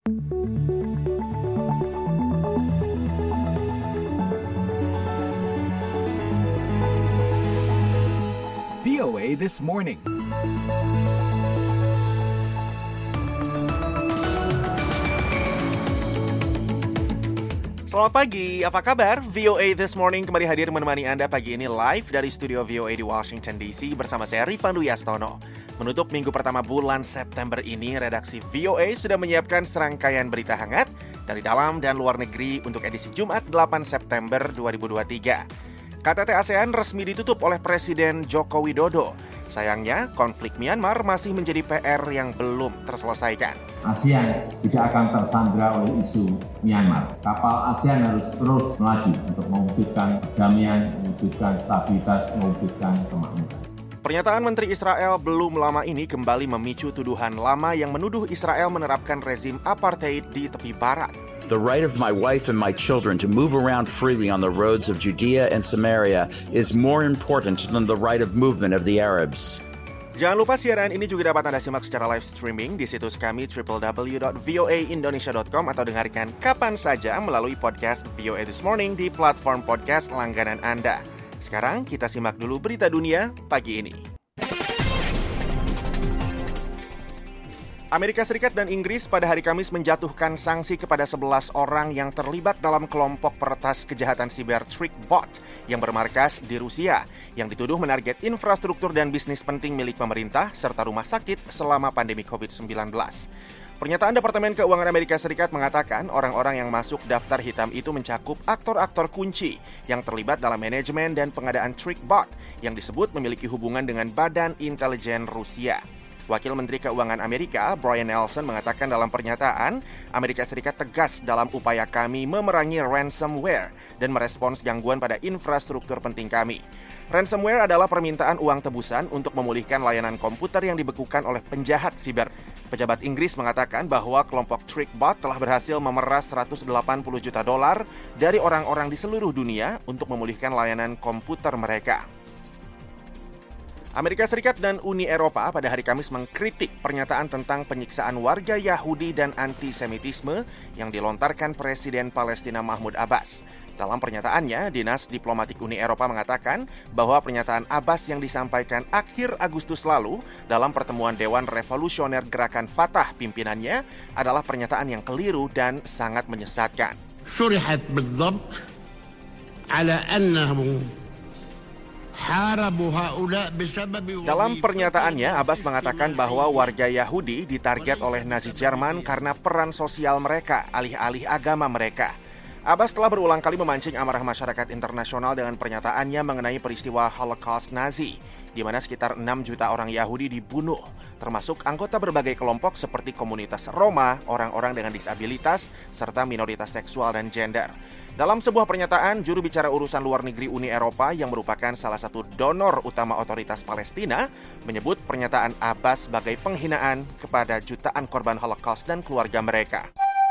VOA This Morning. Selamat pagi, apa kabar? VOA This Morning kembali hadir menemani Anda pagi ini live dari studio VOA di Washington DC bersama saya Rifan Duyastono. Menutup minggu pertama bulan September ini, redaksi VOA sudah menyiapkan serangkaian berita hangat dari dalam dan luar negeri untuk edisi Jumat 8 September 2023. KTT ASEAN resmi ditutup oleh Presiden Joko Widodo. Sayangnya, konflik Myanmar masih menjadi PR yang belum terselesaikan. ASEAN tidak akan tersandra oleh isu Myanmar. Kapal ASEAN harus terus melaju untuk mewujudkan perdamaian, mewujudkan stabilitas, mewujudkan kemakmuran. Pernyataan Menteri Israel belum lama ini kembali memicu tuduhan lama yang menuduh Israel menerapkan rezim apartheid di tepi barat. The right of my wife and my children to move around freely on the roads of Judea and Samaria is more important than the right of movement of the Arabs. Jangan lupa siaran ini juga dapat Anda simak secara live streaming di situs kami www.voaindonesia.com atau dengarkan kapan saja melalui podcast VOA This Morning di platform podcast langganan Anda. Sekarang kita simak dulu berita dunia pagi ini. Amerika Serikat dan Inggris pada hari Kamis menjatuhkan sanksi kepada 11 orang yang terlibat dalam kelompok peretas kejahatan siber TrickBot yang bermarkas di Rusia, yang dituduh menarget infrastruktur dan bisnis penting milik pemerintah serta rumah sakit selama pandemi COVID-19. Pernyataan Departemen Keuangan Amerika Serikat mengatakan orang-orang yang masuk daftar hitam itu mencakup aktor-aktor kunci yang terlibat dalam manajemen dan pengadaan TrickBot yang disebut memiliki hubungan dengan Badan Intelijen Rusia. Wakil Menteri Keuangan Amerika, Brian Nelson, mengatakan dalam pernyataan, Amerika Serikat tegas dalam upaya kami memerangi ransomware dan merespons gangguan pada infrastruktur penting kami. Ransomware adalah permintaan uang tebusan untuk memulihkan layanan komputer yang dibekukan oleh penjahat siber. Pejabat Inggris mengatakan bahwa kelompok TrickBot telah berhasil memeras $180 juta dari orang-orang di seluruh dunia untuk memulihkan layanan komputer mereka. Amerika Serikat dan Uni Eropa pada hari Kamis mengkritik pernyataan tentang penyiksaan warga Yahudi dan antisemitisme yang dilontarkan Presiden Palestina Mahmud Abbas. Dalam pernyataannya, Dinas Diplomatik Uni Eropa mengatakan bahwa pernyataan Abbas yang disampaikan akhir Agustus lalu dalam pertemuan Dewan Revolusioner Gerakan Fatah pimpinannya adalah pernyataan yang keliru dan sangat menyesatkan. Syurihat بالضبط على أنه Dalam pernyataannya, Abbas mengatakan bahwa warga Yahudi ditarget oleh Nazi Jerman karena peran sosial mereka, alih-alih agama mereka. Abbas telah berulang kali memancing amarah masyarakat internasional dengan pernyataannya mengenai peristiwa Holocaust Nazi, di mana sekitar 6 juta orang Yahudi dibunuh, termasuk anggota berbagai kelompok seperti komunitas Roma, orang-orang dengan disabilitas, serta minoritas seksual dan gender. Dalam sebuah pernyataan, juru bicara urusan luar negeri Uni Eropa yang merupakan salah satu donor utama otoritas Palestina menyebut pernyataan Abbas sebagai penghinaan kepada jutaan korban Holocaust dan keluarga mereka.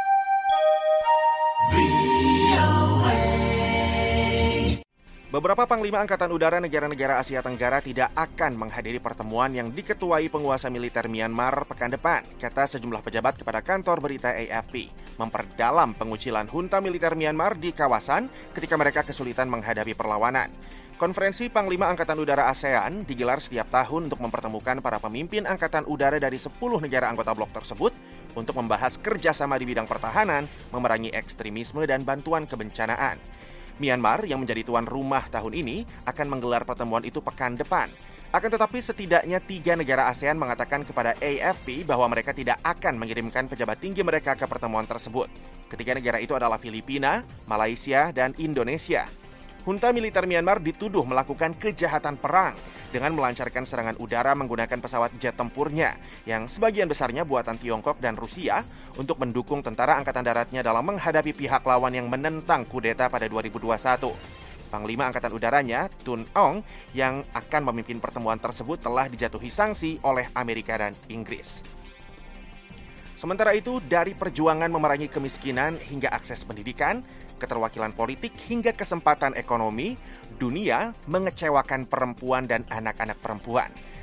Beberapa panglima angkatan udara negara-negara Asia Tenggara tidak akan menghadiri pertemuan yang diketuai penguasa militer Myanmar pekan depan, kata sejumlah pejabat kepada kantor berita AFP, memperdalam pengucilan junta militer Myanmar di kawasan ketika mereka kesulitan menghadapi perlawanan. Konferensi Panglima Angkatan Udara ASEAN digelar setiap tahun untuk mempertemukan para pemimpin angkatan udara dari 10 negara anggota blok tersebut untuk membahas kerjasama di bidang pertahanan, memerangi ekstremisme dan bantuan kebencanaan. Myanmar yang menjadi tuan rumah tahun ini akan menggelar pertemuan itu pekan depan. Akan tetapi setidaknya 3 negara ASEAN mengatakan kepada AFP bahwa mereka tidak akan mengirimkan pejabat tinggi mereka ke pertemuan tersebut. Ketiga negara itu adalah Filipina, Malaysia, dan Indonesia. Junta militer Myanmar dituduh melakukan kejahatan perang dengan melancarkan serangan udara menggunakan pesawat jet tempurnya yang sebagian besarnya buatan Tiongkok dan Rusia untuk mendukung tentara angkatan daratnya dalam menghadapi pihak lawan yang menentang kudeta pada 2021. Panglima Angkatan Udaranya, Tun Ong, yang akan memimpin pertemuan tersebut telah dijatuhi sanksi oleh Amerika dan Inggris. Sementara itu, dari perjuangan memerangi kemiskinan hingga akses pendidikan, keterwakilan politik hingga kesempatan ekonomi, dunia mengecewakan perempuan dan anak-anak perempuan.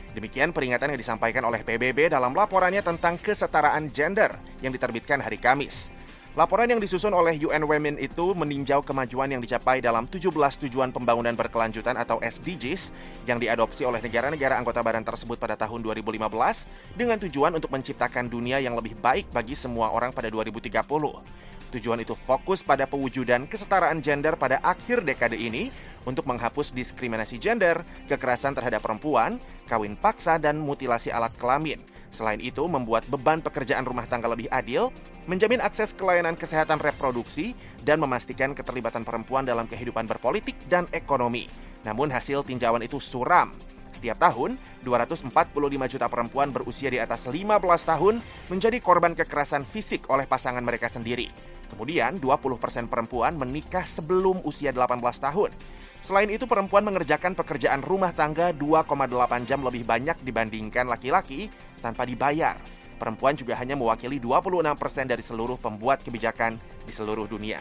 Demikian peringatan yang disampaikan oleh PBB dalam laporannya tentang kesetaraan gender yang diterbitkan hari Kamis. Laporan yang disusun oleh UN Women itu meninjau kemajuan yang dicapai dalam 17 tujuan pembangunan berkelanjutan atau SDGs yang diadopsi oleh negara-negara anggota badan tersebut pada tahun 2015 dengan tujuan untuk menciptakan dunia yang lebih baik bagi semua orang pada 2030. Tujuan itu fokus pada pewujudan kesetaraan gender pada akhir dekade ini untuk menghapus diskriminasi gender, kekerasan terhadap perempuan, kawin paksa, dan mutilasi alat kelamin. Selain itu, membuat beban pekerjaan rumah tangga lebih adil, menjamin akses ke layanan kesehatan reproduksi, dan memastikan keterlibatan perempuan dalam kehidupan berpolitik dan ekonomi. Namun hasil tinjauan itu suram. Setiap tahun, 245 juta perempuan berusia di atas 15 tahun menjadi korban kekerasan fisik oleh pasangan mereka sendiri. Kemudian, 20% perempuan menikah sebelum usia 18 tahun. Selain itu, perempuan mengerjakan pekerjaan rumah tangga 2,8 jam lebih banyak dibandingkan laki-laki tanpa dibayar. Perempuan juga hanya mewakili 26% dari seluruh pembuat kebijakan di seluruh dunia.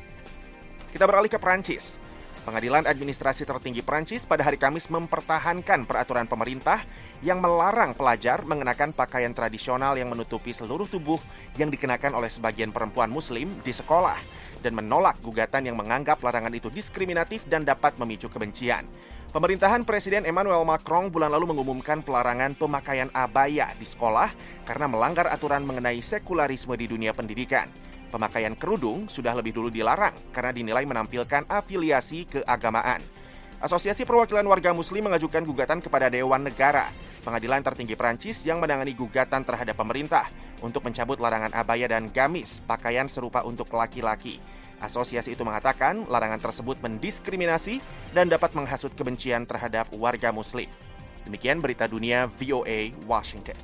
Kita beralih ke Prancis. Pengadilan Administrasi Tertinggi Prancis pada hari Kamis mempertahankan peraturan pemerintah yang melarang pelajar mengenakan pakaian tradisional yang menutupi seluruh tubuh yang dikenakan oleh sebagian perempuan Muslim di sekolah dan menolak gugatan yang menganggap larangan itu diskriminatif dan dapat memicu kebencian. Pemerintahan Presiden Emmanuel Macron bulan lalu mengumumkan pelarangan pemakaian abaya di sekolah karena melanggar aturan mengenai sekularisme di dunia pendidikan. Pemakaian kerudung sudah lebih dulu dilarang karena dinilai menampilkan afiliasi keagamaan. Asosiasi Perwakilan Warga Muslim mengajukan gugatan kepada Dewan Negara, pengadilan tertinggi Prancis yang menangani gugatan terhadap pemerintah untuk mencabut larangan abaya dan gamis, pakaian serupa untuk laki-laki. Asosiasi itu mengatakan larangan tersebut mendiskriminasi dan dapat menghasut kebencian terhadap warga Muslim. Demikian berita dunia VOA Washington.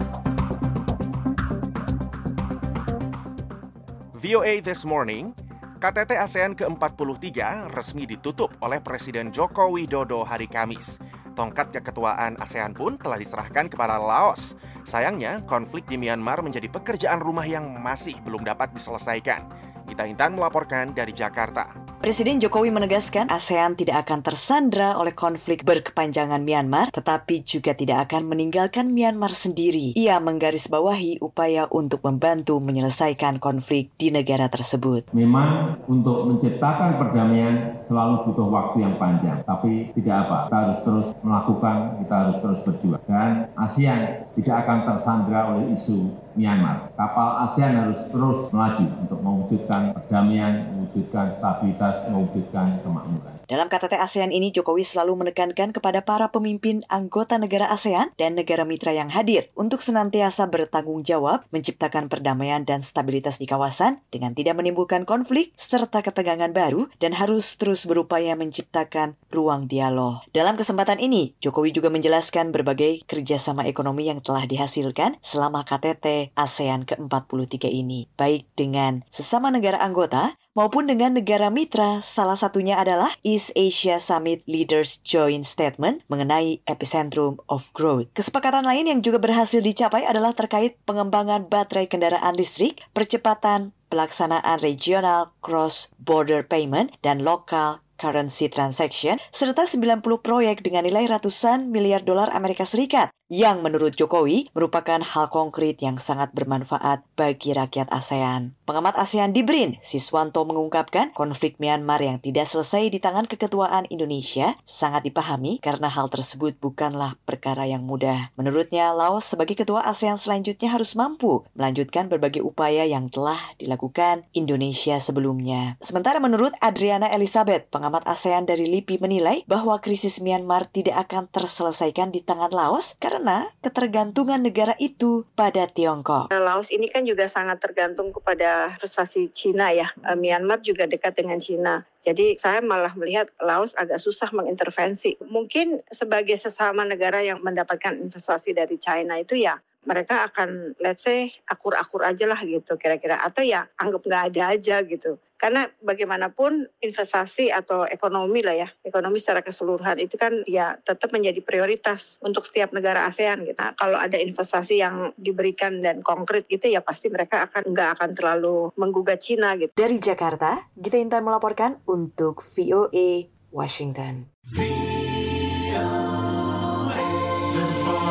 VOA This Morning, KTT ASEAN ke-43 resmi ditutup oleh Presiden Joko Widodo hari Kamis. Tongkat keketuaan ASEAN pun telah diserahkan kepada Laos. Sayangnya, konflik di Myanmar menjadi pekerjaan rumah yang masih belum dapat diselesaikan. Gita Intan melaporkan dari Jakarta. Presiden Jokowi menegaskan ASEAN tidak akan tersandra oleh konflik berkepanjangan Myanmar, tetapi juga tidak akan meninggalkan Myanmar sendiri. Ia menggarisbawahi upaya untuk membantu menyelesaikan konflik di negara tersebut. Memang untuk menciptakan perdamaian selalu butuh waktu yang panjang, tapi tidak apa, kita harus terus melakukan, kita harus terus berjuang. Dan ASEAN tidak akan tersandra oleh isu Myanmar. Kapal ASEAN harus terus melaju untuk mewujudkan perdamaian, mewujudkan stabilitas, mewujudkan kemakmuran. Dalam KTT ASEAN ini, Jokowi selalu menekankan kepada para pemimpin anggota negara ASEAN dan negara mitra yang hadir untuk senantiasa bertanggung jawab menciptakan perdamaian dan stabilitas di kawasan dengan tidak menimbulkan konflik serta ketegangan baru dan harus terus berupaya menciptakan ruang dialog. Dalam kesempatan ini, Jokowi juga menjelaskan berbagai kerjasama ekonomi yang telah dihasilkan selama KTT ASEAN ke-43 ini, baik dengan sesama negara anggota maupun dengan negara mitra. Salah satunya adalah East Asia Summit Leaders Joint Statement mengenai Epicentrum of Growth. Kesepakatan lain yang juga berhasil dicapai adalah terkait pengembangan baterai kendaraan listrik, percepatan pelaksanaan regional cross-border payment dan local currency transaction, serta 90 proyek dengan nilai ratusan miliar dolar Amerika Serikat yang menurut Jokowi merupakan hal konkret yang sangat bermanfaat bagi rakyat ASEAN. Pengamat ASEAN di BRIN, Siswanto mengungkapkan konflik Myanmar yang tidak selesai di tangan keketuaan Indonesia sangat dipahami karena hal tersebut bukanlah perkara yang mudah. Menurutnya, Laos sebagai ketua ASEAN selanjutnya harus mampu melanjutkan berbagai upaya yang telah dilakukan Indonesia sebelumnya. Sementara menurut Adriana Elizabeth, pengamat ASEAN dari LIPI menilai bahwa krisis Myanmar tidak akan terselesaikan di tangan Laos karena ketergantungan negara itu pada Tiongkok. Laos ini kan juga sangat tergantung kepada investasi Cina ya. Myanmar juga dekat dengan Cina. Jadi saya malah melihat Laos agak susah mengintervensi. Mungkin sebagai sesama negara yang mendapatkan investasi dari China itu ya, mereka akan let's say akur-akur aja lah gitu kira-kira. Atau ya anggap nggak ada aja gitu. Karena bagaimanapun investasi atau ekonomi lah ya, ekonomi secara keseluruhan itu kan ya tetap menjadi prioritas untuk setiap negara ASEAN gitu. Nah, kalau ada investasi yang diberikan dan konkret gitu ya pasti mereka nggak akan terlalu menggugat Cina gitu. Dari Jakarta, Gita Intan melaporkan untuk VOA Washington.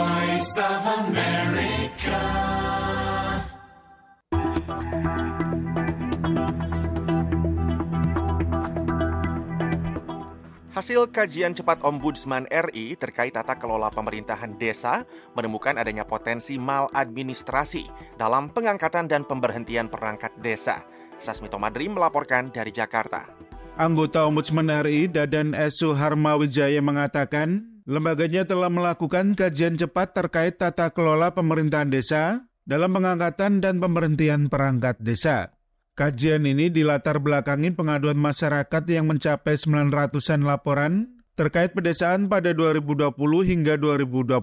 Voice of America. Hasil kajian cepat Ombudsman RI terkait tata kelola pemerintahan desa menemukan adanya potensi maladministrasi dalam pengangkatan dan pemberhentian perangkat desa. Sasmito Madri melaporkan dari Jakarta. Anggota Ombudsman RI Dadan S. Suharmawijaya mengatakan, lembaganya telah melakukan kajian cepat terkait tata kelola pemerintahan desa dalam pengangkatan dan pemberhentian perangkat desa. Kajian ini dilatar belakangi pengaduan masyarakat yang mencapai 900-an laporan terkait pedesaan pada 2020 hingga 2022.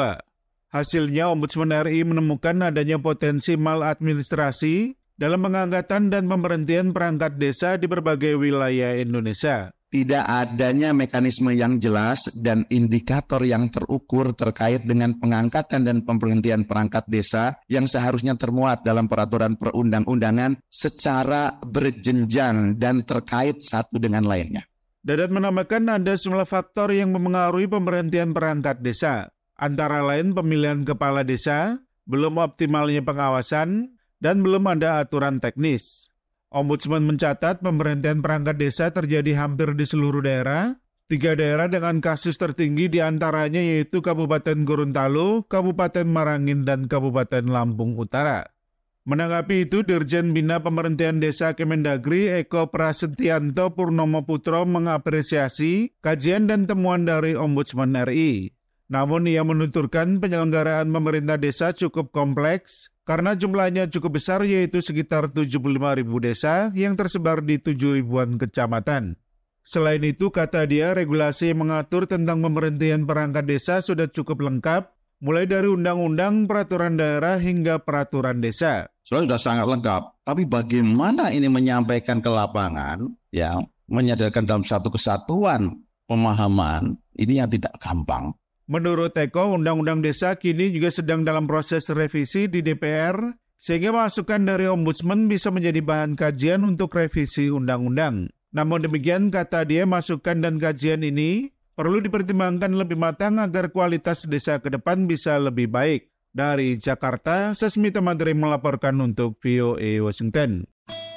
Hasilnya, Ombudsman RI menemukan adanya potensi maladministrasi dalam pengangkatan dan pemberhentian perangkat desa di berbagai wilayah Indonesia. Tidak adanya mekanisme yang jelas dan indikator yang terukur terkait dengan pengangkatan dan pemberhentian perangkat desa yang seharusnya termuat dalam peraturan perundang-undangan secara berjenjang dan terkait satu dengan lainnya. Dadan menambahkan ada sejumlah faktor yang memengaruhi pemberhentian perangkat desa, antara lain pemilihan kepala desa, belum optimalnya pengawasan, dan belum ada aturan teknis. Ombudsman mencatat pemberhentian perangkat desa terjadi hampir di seluruh daerah. 3 daerah dengan kasus tertinggi diantaranya yaitu Kabupaten Gorontalo, Kabupaten Marangin, dan Kabupaten Lampung Utara. Menanggapi itu, Dirjen Bina Pemberhentian Desa Kemendagri Eko Prasetyanto Purnomo Putro mengapresiasi kajian dan temuan dari Ombudsman RI. Namun ia menuturkan penyelenggaraan pemerintah desa cukup kompleks, karena jumlahnya cukup besar yaitu sekitar 75.000 desa yang tersebar di 7.000-an kecamatan. Selain itu, kata dia, regulasi yang mengatur tentang pemberhentian perangkat desa sudah cukup lengkap, mulai dari undang-undang, peraturan daerah, hingga peraturan desa. Sudah sangat lengkap, tapi bagaimana ini menyampaikan ke lapangan, ya, menyadarkan dalam satu kesatuan pemahaman, ini yang tidak gampang. Menurut Eko, Undang-Undang Desa kini juga sedang dalam proses revisi di DPR, sehingga masukan dari Ombudsman bisa menjadi bahan kajian untuk revisi undang-undang. Namun demikian, kata dia, masukan dan kajian ini perlu dipertimbangkan lebih matang agar kualitas desa ke depan bisa lebih baik. Dari Jakarta, Sasmito Madri melaporkan untuk VOA Washington.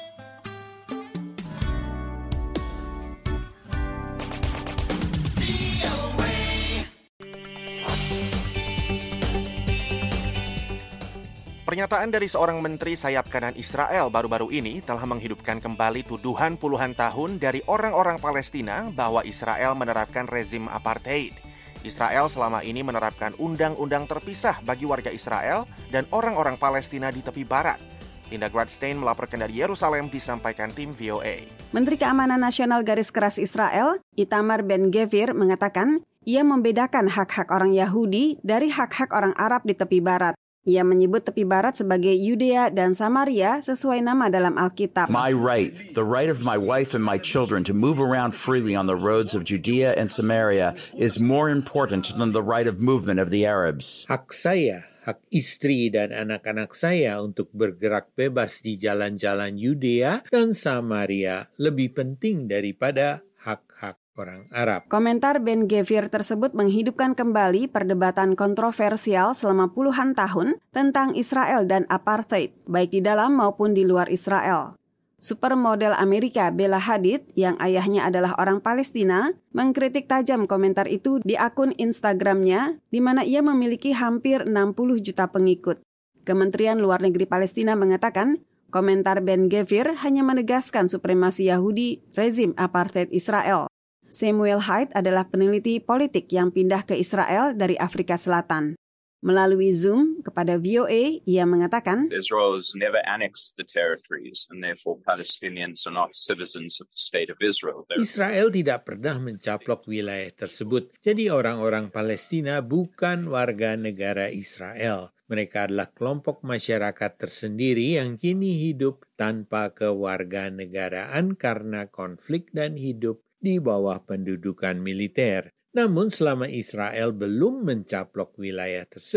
Pernyataan dari seorang menteri sayap kanan Israel baru-baru ini telah menghidupkan kembali tuduhan puluhan tahun dari orang-orang Palestina bahwa Israel menerapkan rezim apartheid. Israel selama ini menerapkan undang-undang terpisah bagi warga Israel dan orang-orang Palestina di tepi barat. Linda Gradstein melaporkan dari Yerusalem, disampaikan tim VOA. Menteri Keamanan Nasional Garis Keras Israel, Itamar Ben-Gvir, mengatakan ia membedakan hak-hak orang Yahudi dari hak-hak orang Arab di tepi barat. Ia menyebut tepi barat sebagai Yudea dan Samaria sesuai nama dalam Alkitab. My right, the right of my wife and my children to move around freely on the roads of Judea and Samaria is more important than the right of movement of the Arabs. Hak saya, hak istri dan anak-anak saya untuk bergerak bebas di jalan-jalan Yudea dan Samaria lebih penting daripada hak-hak orang Arab. Komentar Ben-Gvir tersebut menghidupkan kembali perdebatan kontroversial selama puluhan tahun tentang Israel dan apartheid, baik di dalam maupun di luar Israel. Supermodel Amerika Bella Hadid, yang ayahnya adalah orang Palestina, mengkritik tajam komentar itu di akun Instagramnya, di mana ia memiliki hampir 60 juta pengikut. Kementerian Luar Negeri Palestina mengatakan, komentar Ben-Gvir hanya menegaskan supremasi Yahudi rezim apartheid Israel. Samuel Haidt adalah peneliti politik yang pindah ke Israel dari Afrika Selatan. Melalui Zoom kepada VOA, ia mengatakan, Israel has never annexed the territories and therefore Palestinians are not citizens of the state of Israel. Israel tidak pernah mencaplok wilayah tersebut, jadi orang-orang Palestina bukan warga negara Israel. Mereka adalah kelompok masyarakat tersendiri yang kini hidup tanpa kewarganegaraan karena konflik dan hidup di bawah pendudukan militer. Namun selama Israel belum mencaplok wilayah tersebut,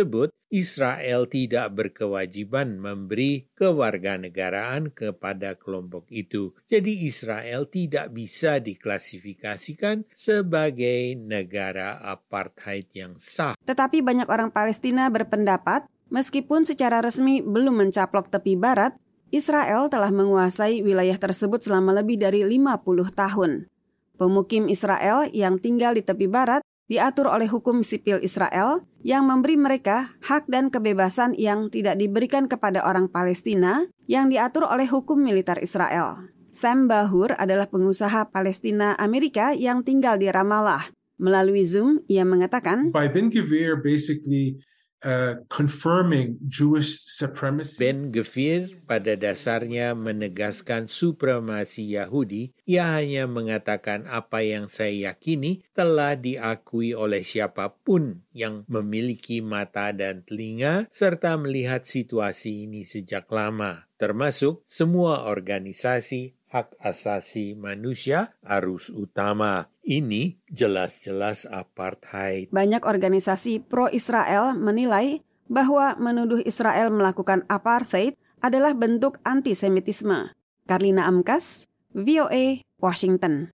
Israel tidak berkewajiban memberi kewarganegaraan kepada kelompok itu. Jadi Israel tidak bisa diklasifikasikan sebagai negara apartheid yang sah. Tetapi banyak orang Palestina berpendapat, meskipun secara resmi belum mencaplok tepi barat, Israel telah menguasai wilayah tersebut selama lebih dari 50 tahun. Pemukim Israel yang tinggal di tepi barat diatur oleh hukum sipil Israel yang memberi mereka hak dan kebebasan yang tidak diberikan kepada orang Palestina yang diatur oleh hukum militer Israel. Sam Bahur adalah pengusaha Palestina Amerika yang tinggal di Ramallah. Melalui Zoom, ia mengatakan, By Ben Gvir basically confirming Jewish supremacy. Ben Gvir pada dasarnya menegaskan supremasi Yahudi. Ia hanya mengatakan apa yang saya yakini telah diakui oleh siapapun yang memiliki mata dan telinga serta melihat situasi ini sejak lama, termasuk semua organisasi hak asasi manusia arus utama. Ini jelas-jelas apartheid. Banyak organisasi pro-Israel menilai bahwa menuduh Israel melakukan apartheid adalah bentuk antisemitisme. Karlina Amkas, VOA, Washington.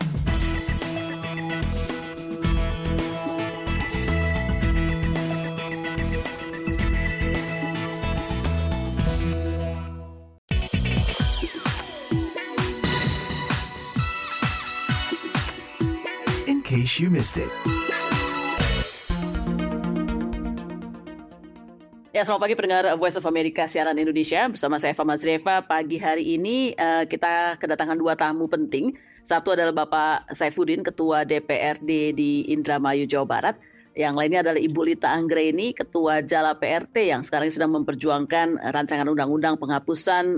In case you missed it. Ya, selamat pagi pendengar Voice of America siaran Indonesia. Bersama saya Eva Mazreva. Pagi hari ini kita kedatangan dua tamu penting. Satu adalah Bapak Saifuddin, Ketua DPRD di Indramayu, Jawa Barat. Yang lainnya adalah Ibu Lita Anggraini, Ketua Jala PRT yang sekarang sedang memperjuangkan rancangan undang-undang penghapusan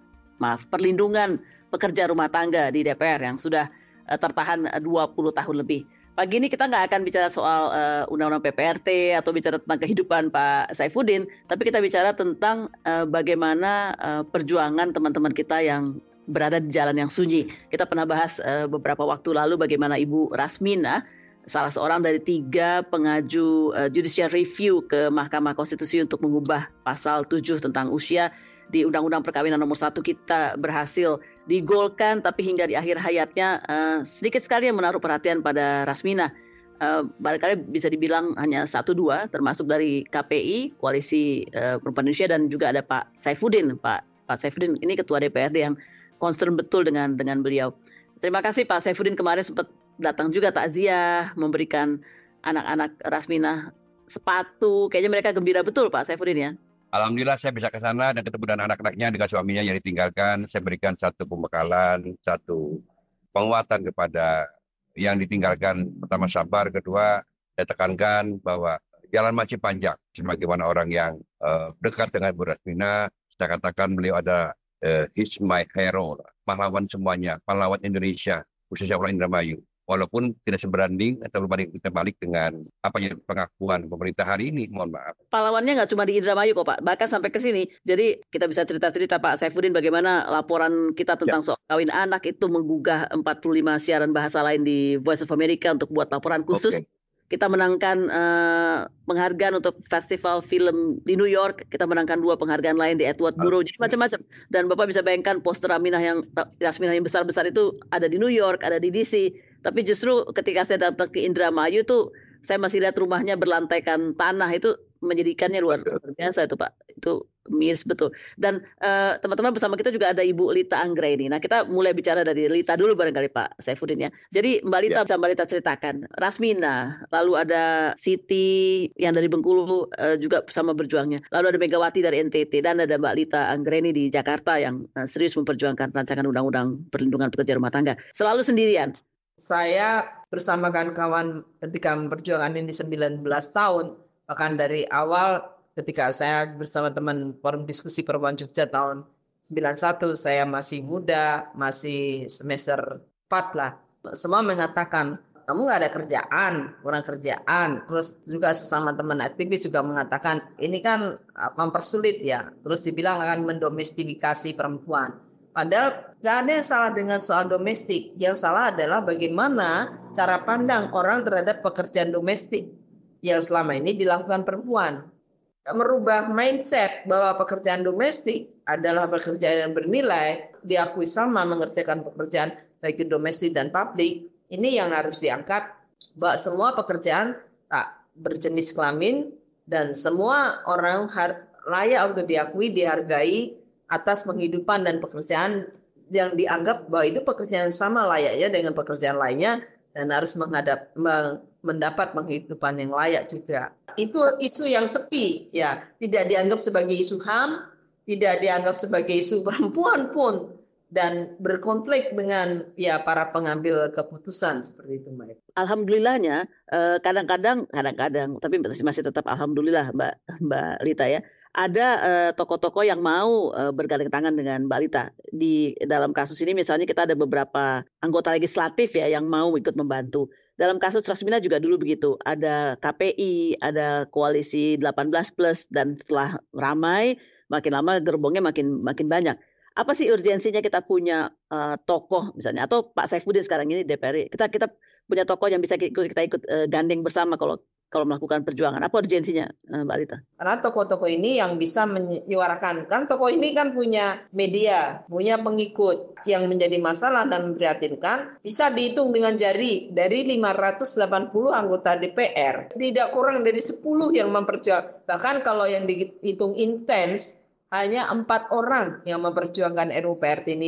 perlindungan pekerja rumah tangga di DPR yang sudah tertahan 20 tahun lebih. Pagi ini kita nggak akan bicara soal undang-undang PPRT atau bicara tentang kehidupan Pak Saifuddin, tapi kita bicara tentang bagaimana perjuangan teman-teman kita yang berada di jalan yang sunyi. Kita pernah bahas beberapa waktu lalu bagaimana Ibu Rasmina, salah seorang dari 3 pengaju judicial review ke Mahkamah Konstitusi untuk mengubah pasal 7 tentang usia di Undang-Undang Perkawinan nomor 1 kita berhasil digolkan, tapi hingga di akhir hayatnya sedikit sekali yang menaruh perhatian pada Rasmina. Barangkali bisa dibilang hanya 1-2, termasuk dari KPI, Koalisi Perempuan Indonesia, dan juga ada Pak Saifuddin. Pak Saifuddin ini Ketua DPRD yang concern betul dengan beliau. Terima kasih Pak Saifuddin, kemarin sempat datang juga takziah, memberikan anak-anak Rasmina sepatu. Kayaknya mereka gembira betul Pak Saifuddin ya. Alhamdulillah saya bisa ke sana dan ketemu dengan anak-anaknya dengan suaminya yang ditinggalkan. Saya berikan satu pembekalan, satu penguatan kepada yang ditinggalkan. Pertama sabar, kedua saya tekankan bahwa jalan masih panjang. Sebagaimana orang yang dekat dengan Bu Rasmina, saya katakan beliau ada he's my hero, pahlawan semuanya, pahlawan Indonesia, khususnya orang Indramayu. Walaupun tidak sebanding atau berbanding terbalik dengan pengakuan pemerintah hari ini, mohon maaf. Pahlawannya nggak cuma di Indramayu kok Pak, bahkan sampai ke sini. Jadi kita bisa cerita-cerita Pak Saifuddin bagaimana laporan kita tentang soal kawin anak itu menggugah 45 siaran bahasa lain di Voice of America untuk buat laporan khusus. Kita menangkan penghargaan untuk festival film di New York. Kita menangkan 2 penghargaan lain di Edward Bureau. Jadi macam-macam. Dan Bapak bisa bayangkan poster Rasmina yang besar-besar itu ada di New York, ada di DC. Tapi justru ketika saya datang ke Indramayu tuh saya masih lihat rumahnya berlantaikan tanah, itu menjadikannya luar biasa itu Pak. Itu miris betul. Dan teman-teman bersama kita juga ada Ibu Lita Anggraini. Nah kita mulai bicara dari Lita dulu barangkali Pak Saifuddin ya. Jadi Mbak Lita, bisa Mbak Lita ceritakan. Rasmina, lalu ada Siti yang dari Bengkulu juga bersama berjuangnya. Lalu ada Megawati dari NTT dan ada Mbak Lita Anggraini di Jakarta yang serius memperjuangkan rancangan undang-undang perlindungan pekerja rumah tangga. Selalu sendirian. Saya bersama kawan-kawan ketika memperjuangkan ini 19 tahun. Bahkan dari awal ketika saya bersama teman Forum Diskusi Perempuan Jogja tahun 91, saya masih muda, masih semester 4 lah. Semua mengatakan, kamu nggak ada kerjaan, kurang kerjaan. Terus juga sesama teman aktivis juga mengatakan, ini kan mempersulit ya. Terus dibilang akan mendomestifikasi perempuan. Padahal nggak ada yang salah dengan soal domestik. Yang salah adalah bagaimana cara pandang orang terhadap pekerjaan domestik yang selama ini dilakukan perempuan. merubah mindset bahwa pekerjaan domestik adalah pekerjaan yang bernilai, diakui sama mengerjakan pekerjaan baik itu domestik dan publik. Ini yang harus diangkat, bahwa semua pekerjaan tak berjenis kelamin dan semua orang layak untuk diakui, dihargai atas penghidupan dan pekerjaan yang dianggap bahwa itu pekerjaan sama layaknya dengan pekerjaan lainnya dan harus mendapat penghidupan yang layak juga. Itu isu yang sepi, ya, tidak dianggap sebagai isu HAM, tidak dianggap sebagai isu perempuan pun, dan berkonflik dengan ya para pengambil keputusan seperti itu, Mbak. Alhamdulillahnya kadang-kadang, tapi masih tetap alhamdulillah Mbak Lita ya. Ada tokoh-tokoh yang mau bergandeng tangan dengan Mbak Lita. Di dalam kasus ini misalnya kita ada beberapa anggota legislatif ya yang mau ikut membantu. Dalam kasus Rasmina juga dulu begitu. Ada KPI, ada koalisi 18+, dan setelah ramai, makin lama gerbongnya makin banyak. Apa sih urgensinya kita punya tokoh misalnya, atau Pak Saifuddin sekarang ini DPR, kita punya tokoh yang bisa kita ikut gandeng bersama kalau melakukan perjuangan. Apa urgensinya, Mbak Lita? Karena tokoh-tokoh ini yang bisa menyuarakan. Kan tokoh ini kan punya media, punya pengikut. Yang menjadi masalah dan memprihatinkan, bisa dihitung dengan jari dari 580 anggota DPR. Tidak kurang dari 10 yang memperjuangkan. Bahkan kalau yang dihitung intens, hanya 4 orang yang memperjuangkan UU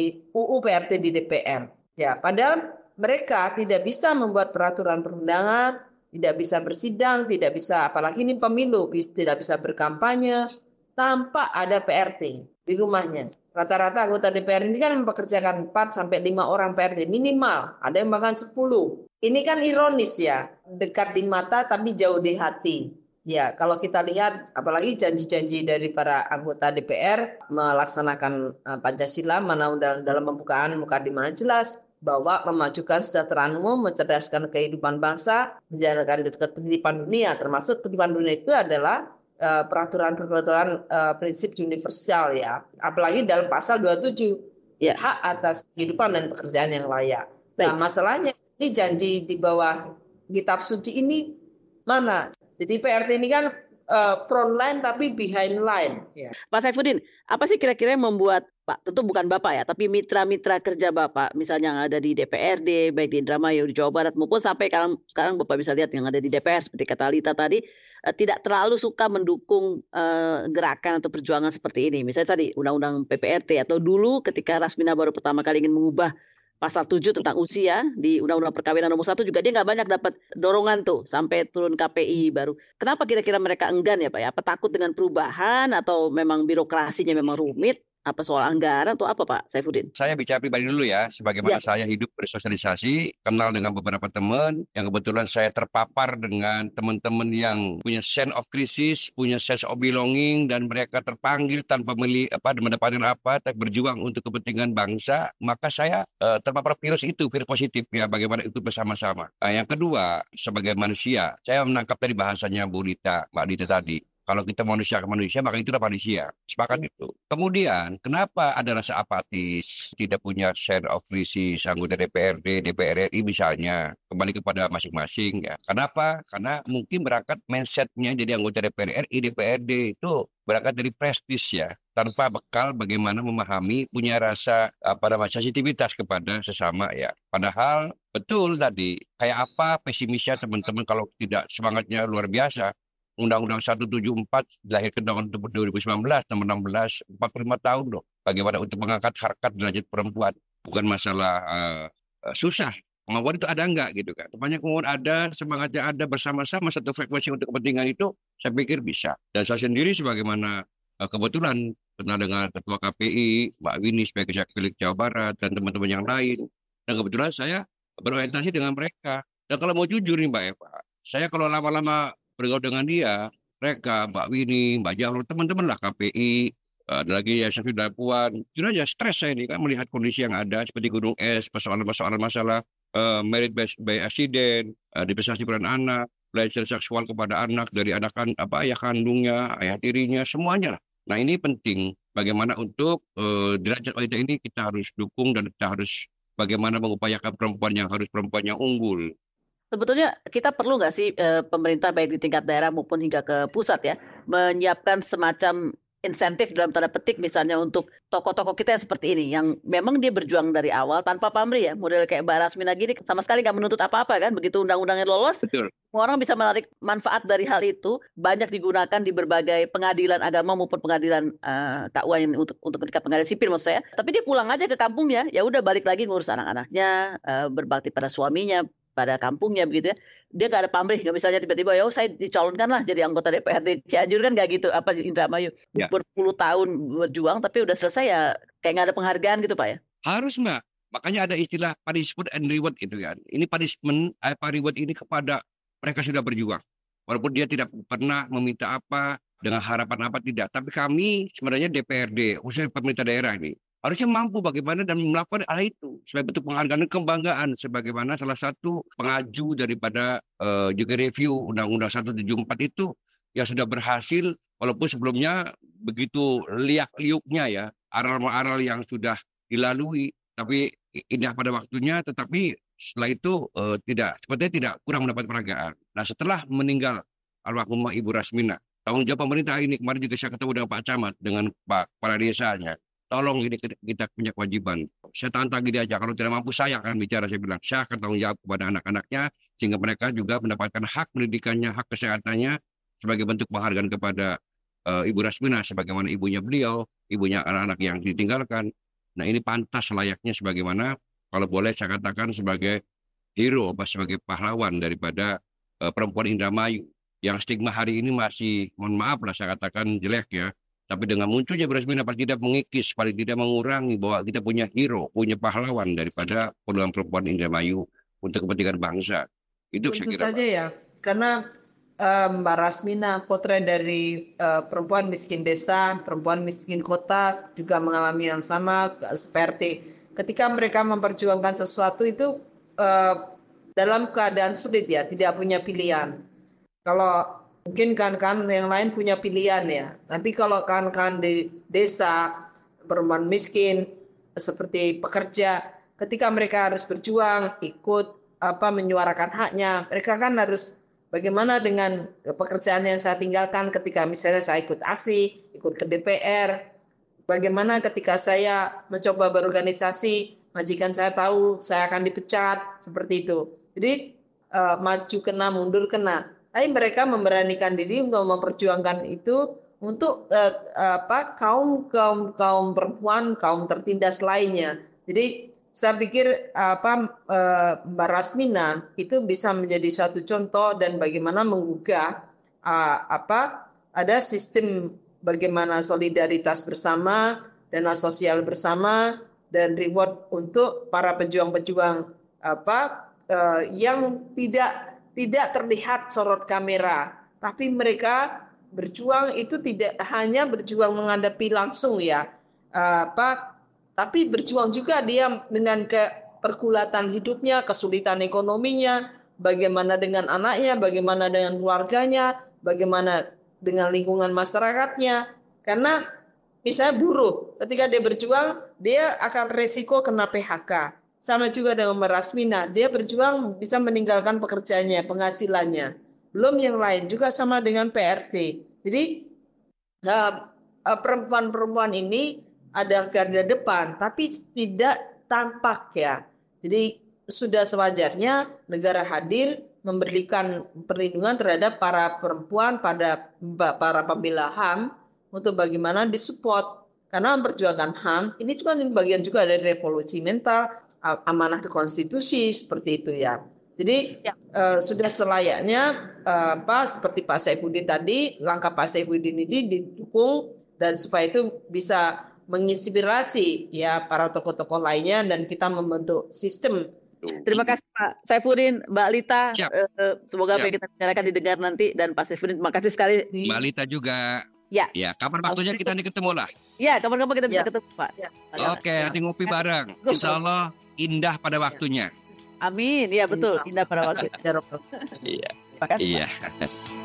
PRT di DPR. Ya, padahal mereka tidak bisa membuat peraturan perundangan, tidak bisa bersidang, tidak bisa, apalagi ini pemilu, tidak bisa berkampanye tanpa ada PRT di rumahnya. Rata-rata anggota DPR ini kan mempekerjakan 4-5 orang PRT minimal, ada yang bahkan 10. Ini kan ironis ya, dekat di mata tapi jauh di hati. Ya, kalau kita lihat apalagi janji-janji dari para anggota DPR melaksanakan Pancasila, mana dalam pembukaan Mukadimah jelas bahwa memajukan kesejahteraan umum, mencerdaskan kehidupan bangsa, menjalankan kehidupan dunia, termasuk kehidupan dunia itu adalah peraturan-peraturan prinsip universal ya. Apalagi dalam pasal 27 ya, hak atas kehidupan dan pekerjaan yang layak. Nah, masalahnya ini janji di bawah kitab suci ini mana? Jadi PRT ini kan front line tapi behind line. Ya. Pak Saifuddin, apa sih kira-kira yang membuat Pak, tentu bukan Bapak ya, tapi mitra-mitra kerja Bapak, misalnya yang ada di DPRD, baik di Indramayu, di Jawa Barat, maupun sampai sekarang Bapak bisa lihat yang ada di DPR, seperti kata Lita tadi, tidak terlalu suka mendukung gerakan atau perjuangan seperti ini. Misalnya tadi Undang-Undang PPRT, atau dulu ketika Rasmina baru pertama kali ingin mengubah Pasal 7 tentang usia di Undang-Undang Perkawinan nomor 1 juga dia nggak banyak dapat dorongan tuh sampai turun KPI baru. Kenapa kira-kira mereka enggan ya Pak ya? Apa takut dengan perubahan atau memang birokrasinya memang rumit? Apa soal anggaran atau apa Pak Saifuddin? Saya bicara pribadi dulu ya, sebagaimana saya hidup bersosialisasi, kenal dengan beberapa teman yang kebetulan saya terpapar dengan teman-teman yang punya sense of crisis, punya sense of belonging, dan mereka terpanggil tanpa mendapatkan apa, tapi berjuang untuk kepentingan bangsa, maka saya terpapar virus positif ya, bagaimana itu bersama-sama. Yang kedua, sebagai manusia, saya menangkap dari bahasanya Mbak Dita tadi. Kalau kita manusia ke manusia, maka itulah manusia. Sepakat itu. Kemudian, kenapa ada rasa apatis, tidak punya share of crisis, anggota DPRD, DPR RI misalnya, kembali kepada masing-masing ya. Kenapa? Karena mungkin berangkat mindset-nya jadi anggota DPR RI, DPRD itu berangkat dari prestis ya, tanpa bekal bagaimana memahami, punya rasa sensitivitas kepada sesama ya. Padahal betul tadi, kayak apa pesimisnya teman-teman kalau tidak semangatnya luar biasa. Undang-Undang 174 dilahirkan tahun 2019, nomor 16, 45 tahun loh. Bagaimana untuk mengangkat harkat derajat perempuan. Bukan masalah susah. Kemauan itu ada enggak gitu kan. Banyak kemauan ada, semangatnya ada, bersama-sama satu frekuensi untuk kepentingan itu, saya pikir bisa. Dan saya sendiri sebagaimana kebetulan kenal dengan Ketua KPI, Mbak Winnie sebagai Caleg Jawa Barat, dan teman-teman yang lain. Dan kebetulan saya berorientasi dengan mereka. Dan kalau mau jujur nih Mbak Eva, saya kalau lama-lama bergaul dengan dia, mereka, Mbak Winnie, Mbak Jahrul, teman-teman lah KPI, ada lagi ya Syafri Puan, jujur aja stres saya ini kan melihat kondisi yang ada seperti gunung es, persoalan-persoalan masalah married by accident, divestasi peran anak, pelecehan seksual kepada anak dari ayah kandungnya, ayah tirinya, semuanya lah. Nah ini penting, bagaimana untuk derajat wanita ini kita harus dukung dan kita harus bagaimana mengupayakan perempuan yang unggul. Sebetulnya kita perlu nggak sih pemerintah baik di tingkat daerah maupun hingga ke pusat ya menyiapkan semacam insentif dalam tanda petik misalnya untuk tokoh-tokoh kita yang seperti ini yang memang dia berjuang dari awal tanpa pamrih ya, model kayak Mbak Rasmina gini sama sekali nggak menuntut apa-apa kan, begitu undang-undangnya lolos, Betul. orang bisa menarik manfaat dari hal itu, banyak digunakan di berbagai pengadilan agama maupun pengadilan KUA yang untuk tingkat pengadilan sipil maksud saya. Tapi dia pulang aja ke kampungnya, ya udah balik lagi ngurus anak-anaknya, berbakti pada suaminya, pada kampungnya begitu ya. Dia nggak ada pamrih, nggak misalnya tiba-tiba ya saya dicalonkan lah jadi anggota DPRD Cianjur kan nggak gitu, apa Indramayu berpuluh tahun berjuang tapi udah selesai ya kayak nggak ada penghargaan gitu Pak ya. Harus Mbak, makanya ada istilah punishment and reward itu kan. Ini punishment, reward ini kepada mereka sudah berjuang. Walaupun dia tidak pernah meminta apa, dengan harapan apa tidak. Tapi kami sebenarnya DPRD, khususnya pemerintah daerah ini, harusnya mampu bagaimana dan melakukan hal itu sebagai bentuk penghargaan dan kebanggaan sebagaimana salah satu pengaju daripada juga review Undang-Undang 174 itu yang sudah berhasil walaupun sebelumnya begitu liak-liuknya ya aral-aral yang sudah dilalui tapi indah pada waktunya tetapi setelah itu sepertinya tidak kurang mendapat penghargaan. Nah setelah meninggal almarhumah Ibu Rasmina, tanggung jawab pemerintah ini kemarin juga saya ketemu dengan Pak Camat dengan Pak Kepala Desanya. Tolong ini kita punya kewajiban. Saya tantang gini aja, kalau tidak mampu saya akan bicara, saya bilang, saya akan tanggung jawab kepada anak-anaknya, sehingga mereka juga mendapatkan hak pendidikannya, hak kesehatannya, sebagai bentuk penghargaan kepada Ibu Rasmina, sebagaimana ibunya beliau, ibunya anak-anak yang ditinggalkan. Nah ini pantas layaknya sebagaimana, kalau boleh saya katakan sebagai hero, sebagai pahlawan daripada perempuan Indramayu, yang stigma hari ini masih, mohon maaf lah saya katakan jelek ya, tapi dengan munculnya Bu Rasmina pasti tidak mengikis, paling tidak mengurangi bahwa kita punya hero, punya pahlawan daripada perempuan Indramayu untuk kepentingan bangsa. Itu tentu saya kira. Saja ya, karena Mbak Rasmina potret dari perempuan miskin desa, perempuan miskin kota juga mengalami yang sama seperti ketika mereka memperjuangkan sesuatu itu dalam keadaan sulit ya, tidak punya pilihan. Kalau mungkin kan yang lain punya pilihan ya. Tapi kalau kan di desa, perempuan miskin, seperti pekerja, ketika mereka harus berjuang, ikut menyuarakan haknya, mereka kan harus bagaimana dengan pekerjaan yang saya tinggalkan ketika misalnya saya ikut aksi, ikut ke DPR, bagaimana ketika saya mencoba berorganisasi, majikan saya tahu saya akan dipecat, seperti itu. Jadi maju kena, mundur kena. Tapi mereka memberanikan diri untuk memperjuangkan itu untuk kaum perempuan, kaum tertindas lainnya. Jadi saya pikir Mbak Rasmina itu bisa menjadi suatu contoh dan bagaimana menggugah ada sistem bagaimana solidaritas bersama, dana sosial bersama dan reward untuk para pejuang-pejuang yang tidak terlihat sorot kamera, tapi mereka berjuang itu tidak hanya berjuang menghadapi langsung ya, tapi berjuang juga dia dengan pergulatan hidupnya, kesulitan ekonominya, bagaimana dengan anaknya, bagaimana dengan keluarganya, bagaimana dengan lingkungan masyarakatnya. Karena misalnya buruh, ketika dia berjuang, dia akan resiko kena PHK. Sama juga dengan Mbak Rasmina, dia berjuang bisa meninggalkan pekerjaannya, penghasilannya. Belum yang lain, juga sama dengan PRT. Jadi perempuan-perempuan ini ada garda depan, tapi tidak tampak ya. Jadi sudah sewajarnya negara hadir memberikan perlindungan terhadap para perempuan, pada para pembela HAM untuk bagaimana disupport. Karena memperjuangkan HAM, ini juga bagian juga dari revolusi mental, amanah konstitusi seperti itu ya. Jadi sudah selayaknya seperti Pak Saifuddin tadi, langkah Pak Saifuddin ini didukung dan supaya itu bisa menginspirasi ya para tokoh-tokoh lainnya dan kita membentuk sistem. Terima kasih Pak Saifuddin, Mbak Lita. Semoga apa yang kita bicarakan didengar nanti dan Pak Saifuddin terima kasih sekali. Mbak Lita juga. Ya. Ya, kapan waktunya kita ketemu lah. Ya, kapan-kapan kita bisa ketemu Pak. Oke, nanti ngopi bareng. Insya Allah indah pada waktunya. Amin, ya betul. Indah pada waktunya. Iya. Iya.